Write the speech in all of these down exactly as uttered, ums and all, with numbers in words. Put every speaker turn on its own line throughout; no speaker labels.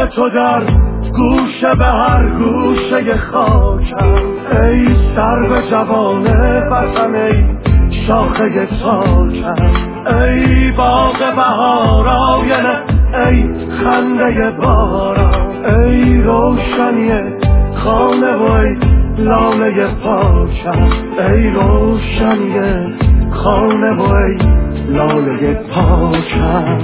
یاد تو در گوشه به هر گوشه خاکم، ای سرو جوان وطن، ای شاخه تاکم، ای باغ بهار آینه، ای خنده باران، ای روشنی خانه و ای لاله پاکم، ای روشنی خانه و ای لاله پاکم.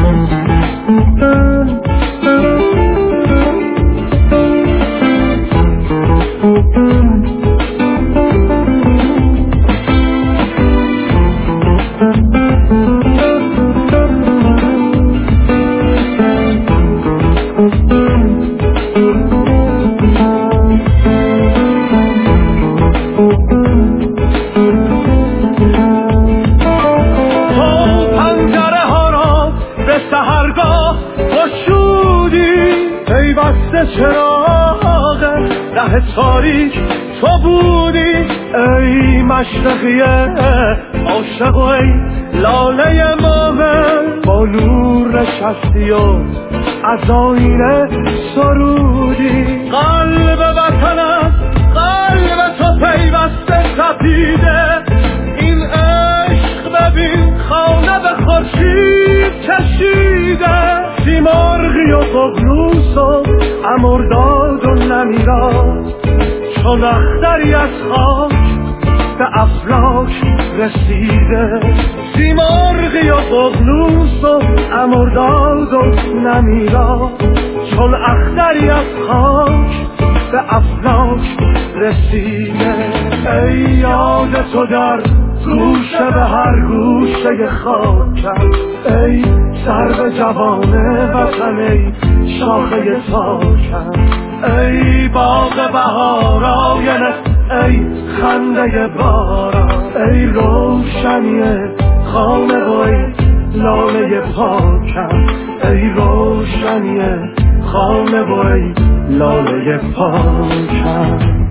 چراغ ره تاریک تو بودی، ای مشرقیه عاشق و ای لاله مومن، با نور نشستی و از آینه سرودی. قلب وطنت قلب تو پیوسته تپیده، این عشق ببین خانه به خورشید کشیده، سیمرغی و ققنوس و امرداد و نمیرا، چون اختری از خاک به افلاک رسیده، سیمرغی و ققنوس و امرداد و نمیرا، چون اختری از خاک به افلاک رسیده. ای یاد تو در گوشه به هر گوشه خاکم، ای سرو جوان وطن، ای شاخه تاکم، ای باغ بهار آینه، ای خنده باران، ای روشنی خانه و ای لاله پاکم، ای روشنی خانه و ای لاله پاکم.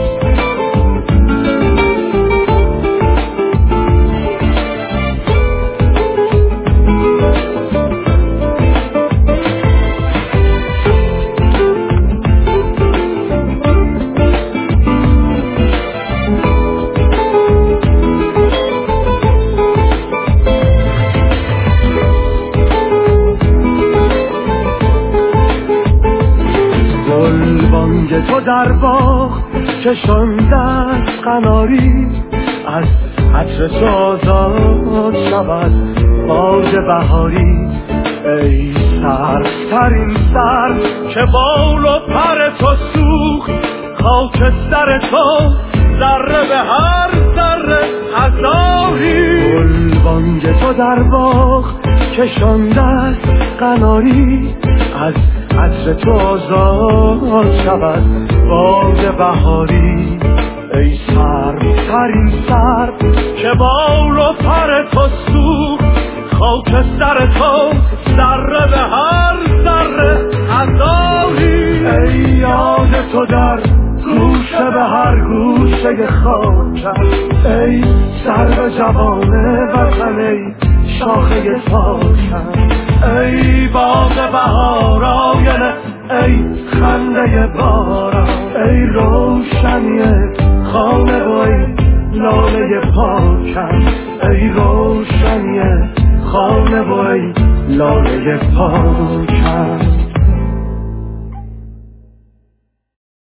تو در باغ چشانده از قناری، از عطر تو آزاد شود باغ بهاری، ای سرترین سر که بال و پر تو سوخت، خاک سر تو ذره به هر ذره هزاری. گلبانگ تو در باغ چشانده از قناری، از عطر تو آزاد شود باغ بهاری، ای سرترین سر که بال و پر تو سوخت، خاک سر تو ذره به هر ذره هزاری. ای یاد تو در گوشه به هر گوشه خاکم، ای سرو جوان وطن، ای شاخه تاکم، ای باغ بهار آینه، ای خنده باران، ای روشنی خانه و ای لاله پاکم، ای روشنی خانه و ای لاله پاکم.